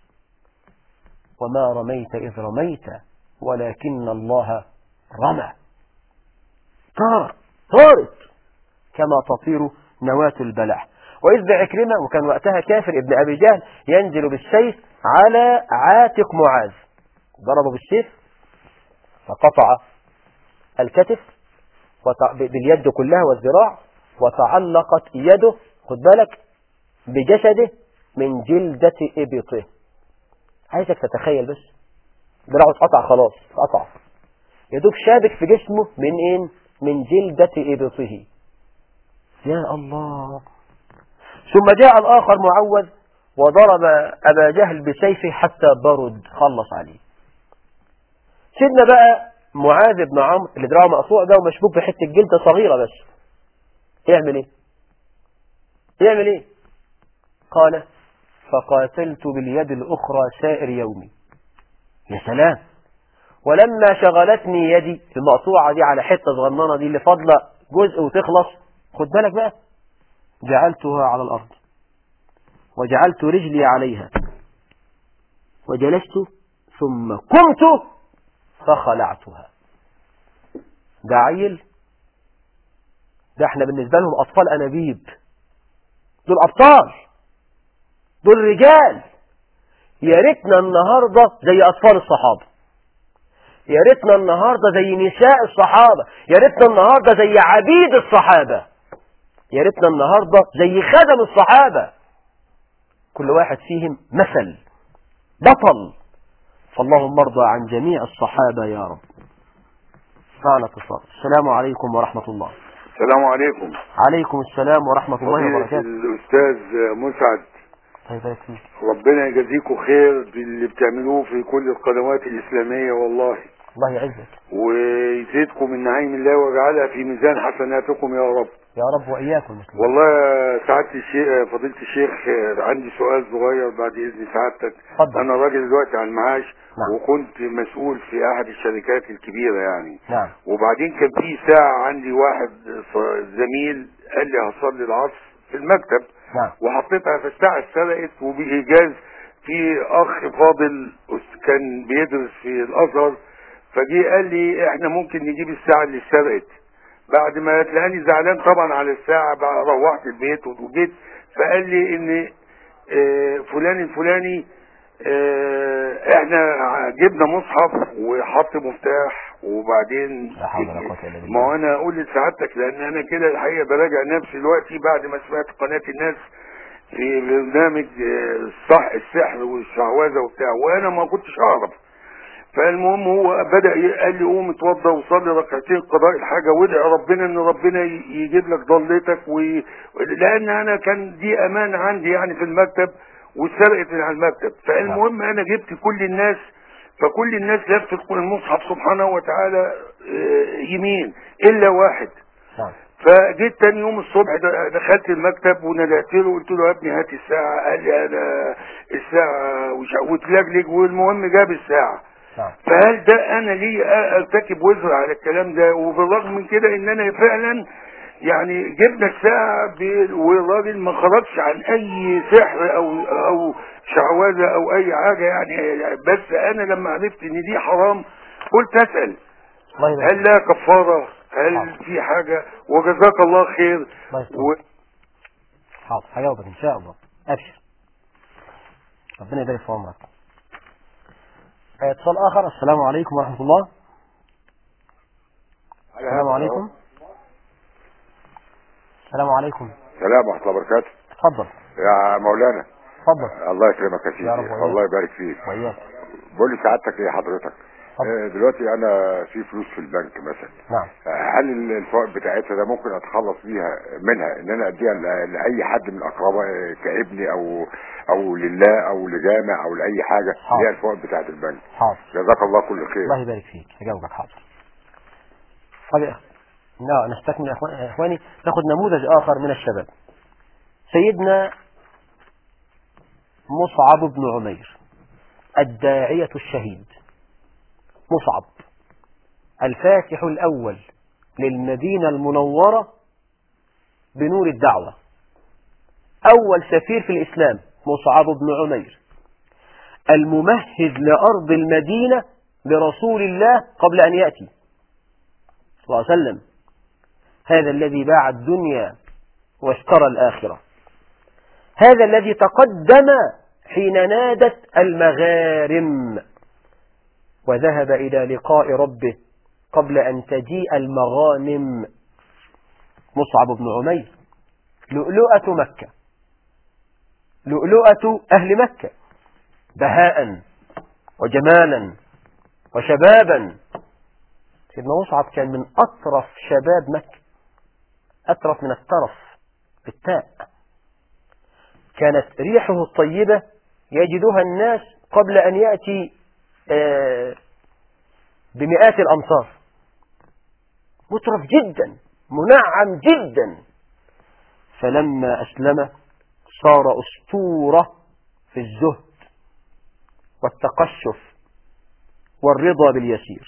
وما رميت إذ رميت ولكن الله رمى، طار طارت كما تطير نواة البلح. وإذ بعكرمة وكان وقتها كافر ابن أبي جهل ينزل بالسيف على عاتق معاذ، ضربه بالسيف فقطع الكتف باليد كلها والذراع، وتعلقت يده خد بالك بجسده من جلدة إبطه. عايزك تتخيل بس ذراعه اتقطع خلاص اتقطع، يدوب شابك في جسمه من ايه؟ من جلدة إبطه. يا الله. ثم جاء الآخر معوذ وضرب أبا جهل بسيفه حتى برد، خلص عليه. سيدنا بقى معاذ بن عمرو اللي دراعه مقطوع ده ومشبوك بحته جلده صغيره بس، يعمل ايه؟ يعمل ايه؟ قال فقاتلت باليد الاخرى سائر يومي. يا سلام. ولما شغلتني يدي المقطوعه دي على حته صغننه دي اللي فاضله جزء وتخلص، خد بالك بقى، جعلتها على الارض وجعلت رجلي عليها وجلست ثم قمت فخلعتها. ده عيل، ده احنا بالنسبة لهم أطفال أنابيب، دول أبطال، دول رجال. يا ريتنا النهاردة زي أطفال الصحابة، يا ريتنا النهاردة زي نساء الصحابة، يا ريتنا النهاردة زي عبيد الصحابة، يا ريتنا النهاردة زي خدم الصحابة. كل واحد فيهم مثل بطل. فاللهم ارضى عن جميع الصحابة يا رب. معنا اتصال. السلام عليكم ورحمة الله. السلام عليكم. عليكم السلام ورحمة الله وبركاته. الأستاذ مسعد، طيب ربنا يجزيكم خير باللي بتعملوه في كل القنوات الإسلامية والله. الله يعزك ويزيدكم من نعيم الله ويجعلها في ميزان حسناتكم يا رب. يا رب وإياكم المسلمين. والله يا سعادة الشيخ فضيلة الشيخ عندي سؤال صغير بعد إذن سعادتك. فضل. أنا راجل دلوقتي على المعاش. نعم. وكنت مسؤول في أحد الشركات الكبيرة يعني. نعم. وبعدين كان في ساعة عندي واحد زميل قال لي هصلي العصر في المكتب. نعم. وحطيتها في الساعة اتسرقت وبإيجاز في أخ فاضل كان بيدرس في الأزهر فجي قال لي احنا ممكن نجيب الساعة اللي اتسرقت. بعد ما تلاقاني زعلان طبعا على الساعة بقى روحت البيت وجيت فقال لي ان اه فلان الفلاني اه احنا جبنا مصحف وحط مفتاح وبعدين ما هو انا اقول لسعادتك لان انا كده الحقيقة براجع نفسي دلوقتي بعد ما سمعت قناة الناس في برنامج الصح السحر والشعوذة وبتاع وانا ما كنتش اعرف. فالمهم هو بدأ قال لي قوم اتوضى وصلي ركعتين قضاء الحاجة وادعي ربنا ان ربنا يجيب لك ضلتك و... لان انا كان دي امان عندي يعني في المكتب واتسرقت من على المكتب. فالمهم انا جبت كل الناس فكل الناس لفت المصحف سبحانه وتعالى يمين الا واحد. فجيت تاني يوم الصبح دخلت المكتب وناديت له وقلت له يا ابني هات الساعة. قال لي انا الساعة وتلجلج والمهم جاب الساعة. فهل ده انا ليه ارتكب وزر على الكلام ده؟ وبالرغم من كده ان انا فعلا يعني جبنا الساعة والراجل ما خرجش عن اي سحر او او شعوذة او اي حاجة يعني. بس انا لما عرفت ان دي حرام قلت اسأل هل لا كفارة؟ هل في حاجة؟ وجزاك الله خير. و... حاضر هجاوبك ان شاء الله ابشر ربنا يبارك في عمرك. اتصال اخر. السلام عليكم ورحمة الله. السلام عليكم. السلام عليكم. السلام ورحمة الله وبركاته. اتفضل يا مولانا. اتفضل. الله يكرمك يا سيدي. يا رب. الله يبارك فيك. وإياك. بقول لي سعادتك ايه حضرتك؟ دلوقتي انا في فلوس في البنك مثلا. نعم. هل الفوائد بتاعتها ده ممكن اتخلص بيها منها ان انا اديها لاي حد من اقربائي كابني او او لله او لجامع او لاي حاجه؟ هي الفوائد بتاعت البنك. حاضر. جزاك الله كل خير. الله يبارك فيك. هجاوبك. حاضر. طيب لا نستكمل يا اخواني. ناخد نموذج اخر من الشباب. سيدنا مصعب بن عمير الداعية الشهيد. مصعب الفاتح الأول للمدينة المنورة بنور الدعوة، أول سفير في الإسلام مصعب بن عمير، الممهد لأرض المدينة لرسول الله قبل أن يأتي صلى الله عليه وسلم، هذا الذي باع الدنيا واشترى الآخرة، هذا الذي تقدم حين نادت المغارم وذهب إلى لقاء ربه قبل أن تجيء المغانم. مصعب بن عمير لؤلؤة مكة، لؤلؤة أهل مكة، بهاء وجمالا وشبابا. سيدنا مصعب كان من أطرف شباب مكة، أطرف من الطرف بالتاء. كانت ريحه الطيبة يجدها الناس قبل أن يأتي بمئات الأمصار، مترف جدا منعم جدا. فلما أسلم صار أسطورة في الزهد والتقشف والرضا باليسير.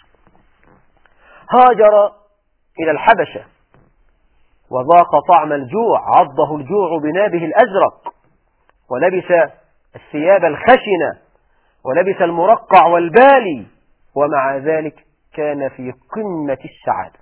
هاجر إلى الحبشة وذاق طعم الجوع، عضه الجوع بنابه الأزرق، ولبس الثياب الخشنة ولبس المرقع والبالي، ومع ذلك كان في قمة السعادة.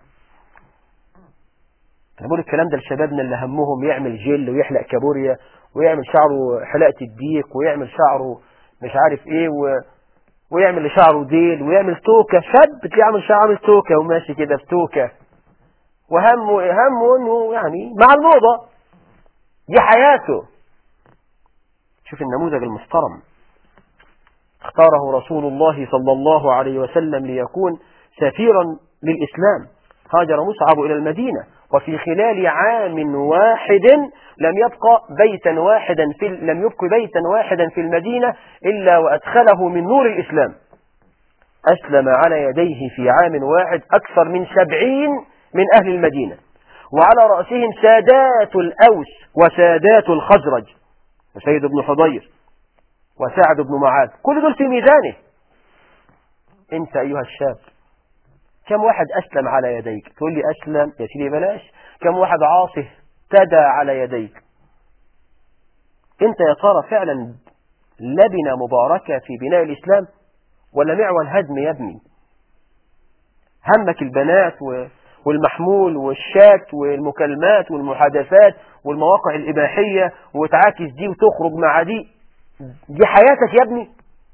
أنا بقول الكلام ده لشبابنا اللي همهم يعمل جل ويحلق كابوريا ويعمل شعره حلقة الديك ويعمل شعره مش عارف ايه و... ويعمل لشعره ديل ويعمل توكة. شاب يعمل شعره توكة وماشي كده في توكة وهمه همه انه يعني مع الموضة، دي حياته. شوف النموذج المحترم اختاره رسول الله صلى الله عليه وسلم ليكون سفيرا للإسلام. هاجر مصعب إلى المدينة وفي خلال عام واحد لم يبقى بيتا واحدا في لم يبق بيتا واحدا في المدينة إلا وأدخله من نور الإسلام. أسلم على يديه في عام واحد أكثر من سبعين من أهل المدينة، وعلى رأسهم سادات الأوس وسادات الخزرج وسيد بن حضير وسعد بن معاذ، كل دول في ميزانه. انت أيها الشاب كم واحد أسلم على يديك؟ تقول لي أسلم يا سيدي بلاش. كم واحد عاصه تدى على يديك؟ انت يا ترى فعلا لبنة مباركة في بناء الإسلام ولا معول هدم يا ابني؟ همك البنات والمحمول والشات والمكالمات والمحادثات والمواقع الإباحية وتعاكس دي وتخرج مع دي، دي حياتك يا ابني؟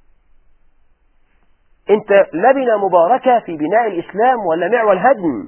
انت لبنة مباركة في بناء الإسلام ولا معول هدم؟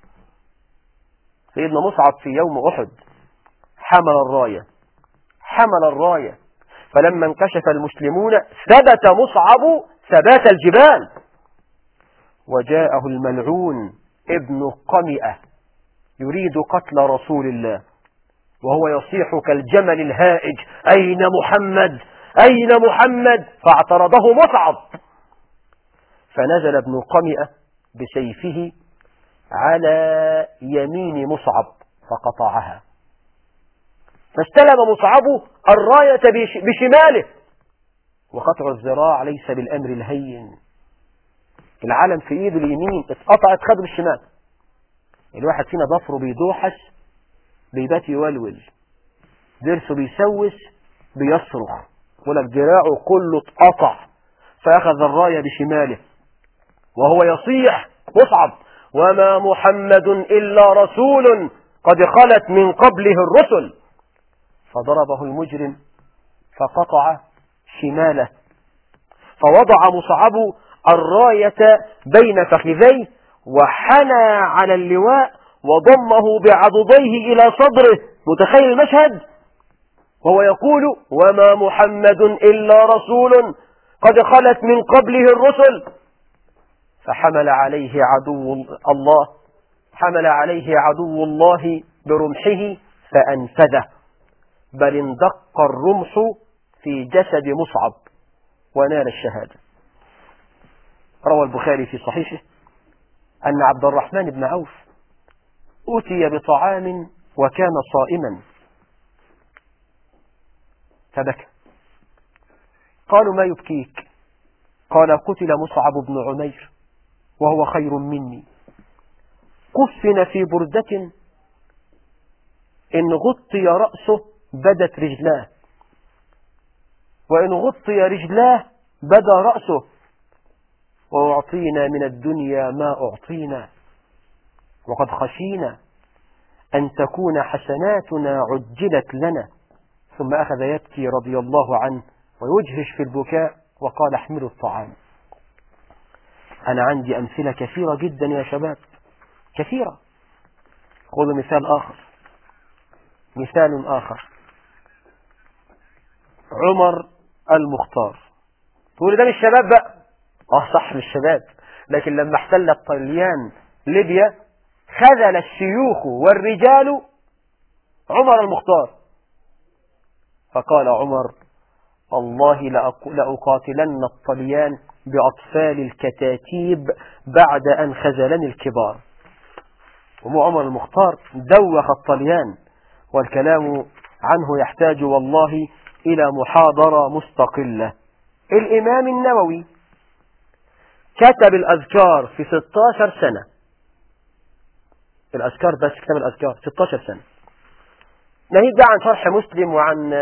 سيدنا مصعب في يوم أحد حمل الراية حمل الراية فلما انكشف المسلمون ثبت مصعب ثبات الجبال، وجاءه الملعون ابن قمئة يريد قتل رسول الله وهو يصيح كالجمل الهائج: أين محمد أين محمد؟ فاعترضه مصعب، فنزل ابن قمئة بسيفه على يمين مصعب فقطعها، فاستلم مصعب الراية بشماله، وقطع الذراع ليس بالأمر الهين. العلم في ايده اليمين اتقطعت خده بالشمال. الواحد فينا ضفره بيدوحش بيبات يولول، ضرسه بيسوس بيصرخ، ولك دراعه كله اتقطع، فأخذ الراية بشماله وهو يصيح مصعب: وما محمد إلا رسول قد خلت من قبله الرسل. فضربه المجرم فقطع شماله، فوضع مصعب الراية بين فخذيه وحنى على اللواء وضمه بعضديه إلى صدره. متخيل المشهد؟ وهو يقول: وما محمد إلا رسول قد خلت من قبله الرسل. فحمل عليه عدو الله حمل عليه عدو الله برمحه فأنفذه، بل اندق الرمح في جسد مصعب ونال الشهادة. روى البخاري في صحيحه أن عبد الرحمن بن عوف أتي بطعام وكان صائما فبكى. قالوا: ما يبكيك؟ قال: قتل مصعب بن عمير وهو خير مني، كفن في بردة إن غطي رأسه بدت رجلاه، وإن غطي رجلاه بدا رأسه، وأعطينا من الدنيا ما أعطينا، وقد خشينا أن تكون حسناتنا عجلت لنا. ثم أخذ يبكي رضي الله عنه ويجهش في البكاء وقال: احملوا الطعام. أنا عندي أمثلة كثيرة جدا يا شباب، كثيرة. خذوا مثال آخر مثال آخر عمر المختار. تقول ده مش شباب بقى؟ اه صح مش شباب، لكن لما احتل الطليان ليبيا خذل الشيوخ والرجال عمر المختار، فقال عمر: الله لأقاتلن الطليان بأطفال الكتاتيب بعد أن خذلني الكبار. ومو عمر المختار دوخ الطليان، والكلام عنه يحتاج والله إلى محاضرة مستقلة. الإمام النووي كتب الأذكار في ستة عشر سنة، الأذكار بس كتب الأذكار ستة عشر سنة، ناهيك بقى عن شرح مسلم وعن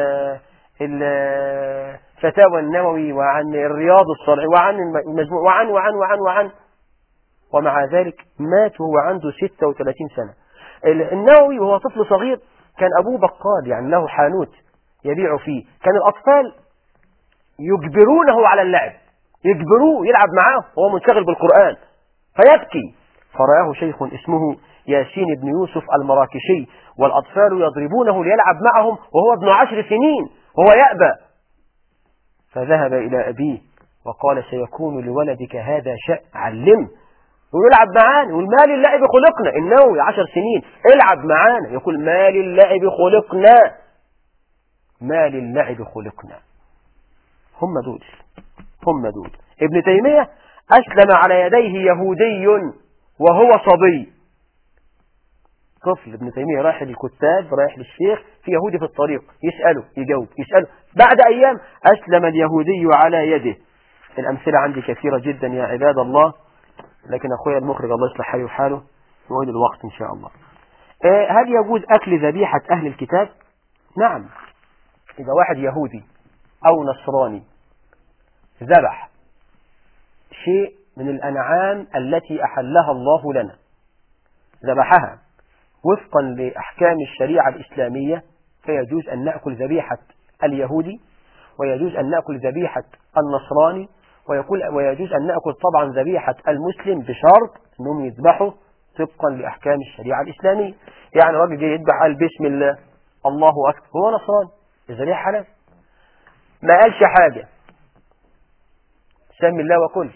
الفتاوى النووي وعن الرياض الصالحين وعن المجموع وعن وعن وعن وعن ومع ذلك مات وهو عنده ستة وثلاثين سنة. النووي وهو طفل صغير كان أبوه بقال، يعني له حانوت يبيع فيه، كان الأطفال يجبرونه على اللعب، يجبروه يلعب معاه وهو منشغل بالقرآن فيبكي. فرآه شيخ اسمه ياسين بن يوسف المراكشي والأطفال يضربونه ليلعب معهم وهو ابن عشر سنين وهو يأبى، فذهب إلى أبيه وقال: سيكون لولدك هذا شأن، علمه. يقول: العب معانا. يقول: ما للعب خلقنا. النووي عشر سنين العب معانا، يقول: ما للعب خلقنا، ما للعب خلقنا. هم دول هم دول ابن تيمية أسلم على يديه يهودي وهو صبي. طفل. ابن تيمية رايح للكتاب، رايح للشيخ، في يهودي في الطريق، يسأله يجاوب، يسأله، بعد أيام أسلم اليهودي على يده. الأمثلة عندي كثيرة جدا يا عباد الله، لكن أخويا المخرج الله يصلح حاله وحاله يعود الوقت إن شاء الله. هل يجوز أكل ذبيحة أهل الكتاب؟ نعم. إذا واحد يهودي أو نصراني ذبح شيء من الأنعام التي أحلها الله لنا، ذبحها وفقا لأحكام الشريعة الإسلامية، فيجوز أن نأكل ذبيحة اليهودي، ويجوز أن نأكل ذبيحة النصراني، ويجوز أن نأكل طبعا ذبيحة المسلم بشرط أنهم يذبحوا طبقا لأحكام الشريعة الإسلامية. يعني راجل جاي يذبح قال بسم الله الله أكبر، هو نصراني، الذبيحة حلال، ما قالش حاجة، سمي الله وكل.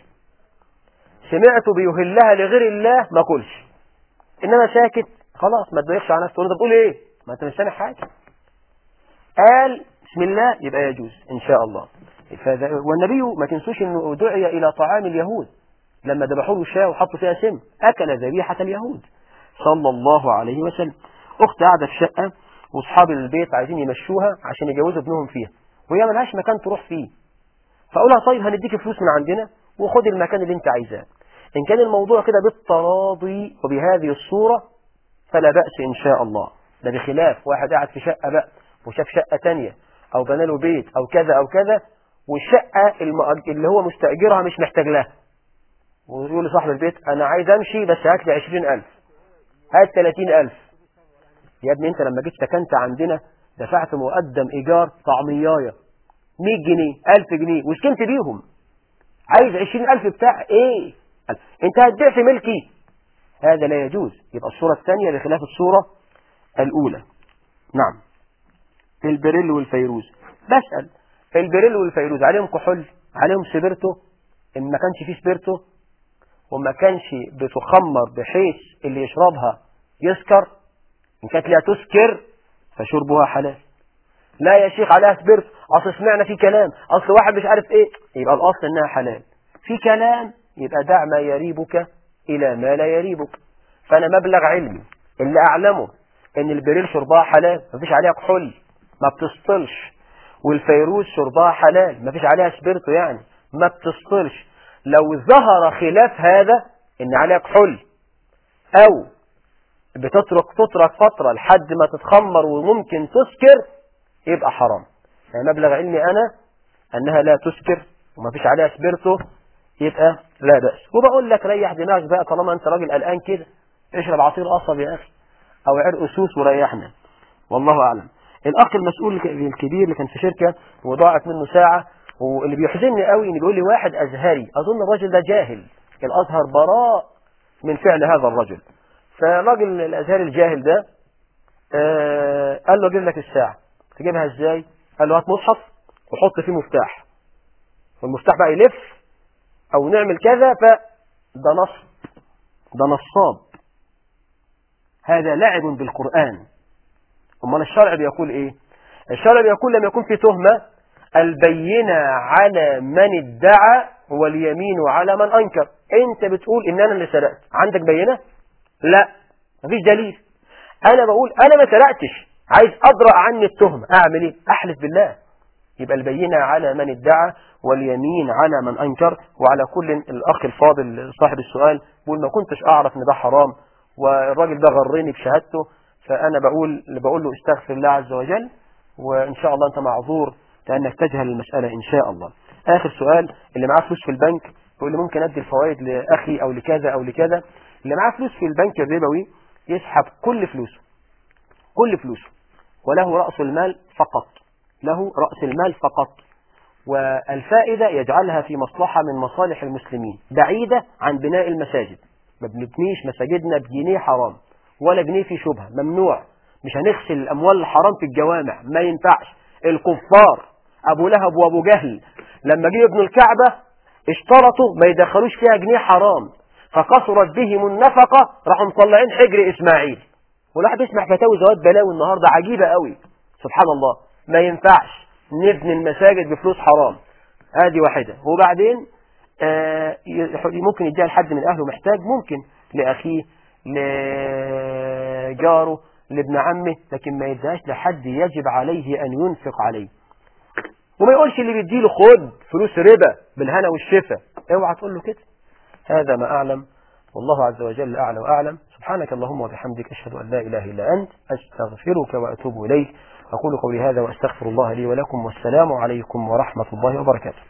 سمعت بيهلها لغير الله ما كلش، إنما ساكت خلاص، ما تضيقش على نفسه. تقول انت بتقول ايه؟ ما انت مش سامع حاجه. قال بسم الله يبقى يجوز ان شاء الله. والنبي ما تنسوش انه دعي الى طعام اليهود لما ذبحوا له شاة وحطوا فيها سم، اكل ذبيحه اليهود صلى الله عليه وسلم. اخت قاعده في شقه واصحاب البيت عايزين يمشوها عشان يجوزوا ابنهم فيها، وهي ملهاش مكان تروح فيه، فاقولها طيب هنديك فلوس من عندنا وخد المكان اللي انت عايزاه. ان كان الموضوع كده بالتراضي وبهذه الصوره فلا بأس إن شاء الله. ده بخلاف واحد قاعد في شقة بقى وشاف شقة تانية أو بنى له بيت أو كذا أو كذا، والشقة اللي هو مستأجرها مش محتاج لها، ويقول لصاحب البيت أنا عايز أمشي بس هات لي عشرين ألف، هات ثلاثين ألف. يا ابني أنت لما جيت سكنت عندنا دفعت مقدم إيجار طعمياية مية جنيه ألف جنيه وسكنت بيهم، عايز عشرين ألف بتاع إيه؟ أنت هتبيع في ملكي، هذا لا يجوز. يبقى الصورة الثانية بخلاف الصورة الأولى. نعم. البريل والفيروز، بسأل البريل والفيروز عليهم كحول، عليهم سبيرتو؟ إن ما كانش فيه سبيرتو وما كانش بتخمر بحيث اللي يشربها يسكر، إن كانت لا تسكر فشربها حلال. لا يا شيخ عليها سبيرتو، أصل سمعنا في كلام، أصل واحد مش عارف إيه، يبقى الأصل إنها حلال. في كلام يبقى دع ما يريبك إلى ما لا يريبك. فأنا مبلغ علمي اللي أعلمه إن البريل شربها حلال، مفيش عليها كحول، ما بتسطلش، والفيروز شربها حلال، مفيش عليها سبيرتو يعني ما بتسطلش. لو ظهر خلاف هذا إن عليها كحول أو بتترك تترك فترة لحد ما تتخمر وممكن تسكر يبقى حرام. يعني مبلغ علمي أنا أنها لا تسكر ومفيش عليها سبيرتو، يبقى لا بأس. وبقول لك ريح دماغك بقى طالما انت راجل قلقان كده، اشرب عصير قصب يا اخي او عرق سوس وريحنا، والله اعلم. الاخ المسؤول الكبير اللي كان في شركه وضاعت منه ساعه، واللي بيحزنني قوي ان بيقول لي واحد ازهري، اظن الراجل ده جاهل، الازهر براء من فعل هذا الرجل. فالراجل الازهري الجاهل ده آه قال له اجيب لك الساعه، تجيبها ازاي؟ قال له هات مصحف وحط فيه مفتاح، والمفتاح بقى يلف او نعمل كذا، فده نصب، ده نصاب، هذا لعب بالقرآن. امال الشرع بيقول ايه؟ الشرع بيقول لما يكون في تهمة البينة على من ادعى واليمين على من انكر. انت بتقول ان انا اللي سرقت، عندك بينة؟ لا، مفيش دليل. انا بقول انا ما سرقتش، عايز اضرأ عني التهمة، اعمل ايه؟ احلف بالله. يبقى البينة على من ادعى واليمين على من أنكر. وعلى كل الأخ الفاضل صاحب السؤال بقول ما كنتش أعرف إن ده حرام والراجل ده غرني بشهادته، فأنا بقول بقول له استغفر الله عز وجل، وإن شاء الله أنت معذور لأنك تجهل المسألة إن شاء الله. آخر سؤال، اللي معاه فلوس في البنك يقول لي ممكن أدي الفوائد لأخي أو لكذا أو لكذا. اللي معاه فلوس في البنك الربوي يسحب كل فلوسه، كل فلوسه، وله رأس المال فقط، له رأس المال فقط، والفائدة يجعلها في مصلحة من مصالح المسلمين بعيدة عن بناء المساجد. ما بنبنيش مساجدنا بجنيه حرام ولا جنيه في شبهة، ممنوع. مش هنغسل الأموال الحرام في الجوامع، ما ينفعش. الكفار أبو لهب وأبو جهل لما جه ابن الكعبة اشترطوا ما يدخلوش فيها جنيه حرام، فكثرت بهم النفقة، راحوا مطلعين حجر إسماعيل. والواحد يسمع فتاوي زواد بلاوي النهاردة عجيبة قوي، سبحان الله. ما ينفعش نبني المساجد بفلوس حرام، هذه واحدة. وبعدين آه ممكن يديها لحد من أهله محتاج، ممكن لأخيه لجاره لابن عمه، لكن ما يديهاش لحد يجب عليه أن ينفق عليه. وما يقولش اللي بيديله خد فلوس ربا بالهنا والشفا، اوعى تقول له كده. هذا ما أعلم، والله عز وجل أعلى وأعلم. سبحانك اللهم وبحمدك، أشهد أن لا إله إلا أنت، أستغفرك وأتوب إليك. أقول قولي هذا وأستغفر الله لي ولكم، والسلام عليكم ورحمة الله وبركاته.